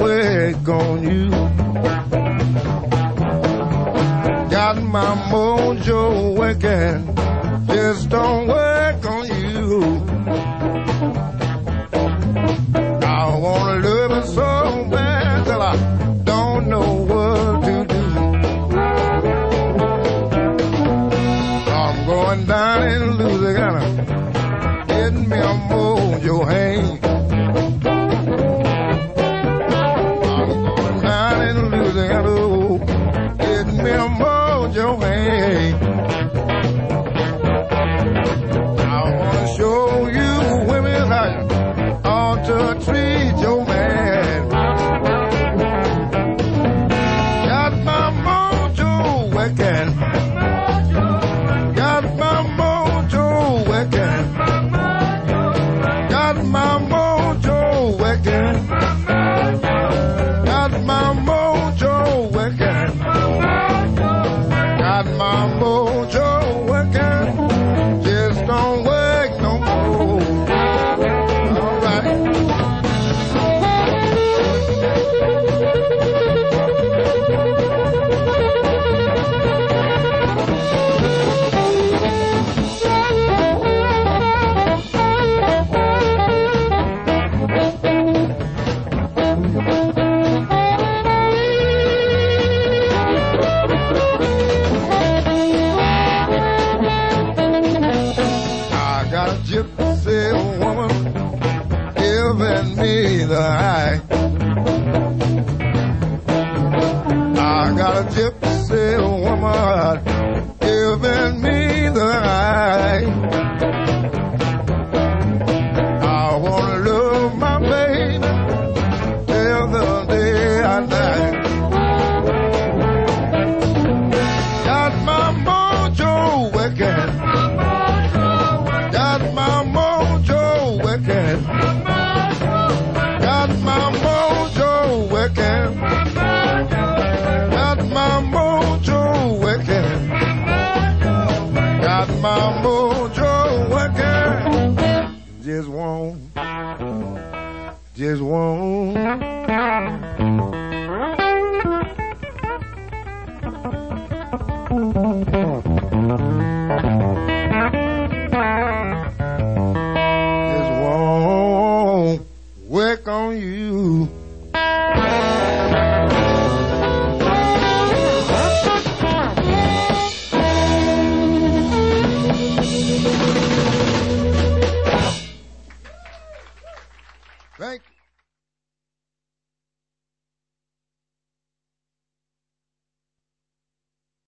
work on you. Got my mojo working, just don't work on you. I wanna love it so bad till I don't know what to do. I'm going down in Louisiana, getting me a mojo hang. I'm going down in Louisiana, getting me a mojo hang. I wanna show you women how you ought to treat your man. Got my mojo working. Got my mojo working. Got my mojo working. Got my mojo working. Got my mojo working. Just don't work no more. All right. I got a gypsy woman giving me the eye. I got a gypsy woman giving me the eye. I wanna love my baby till the day I die. Got my mojo working. Got my mojo working. Got my mojo working. Got my mojo working. Got my mojo working. Just won't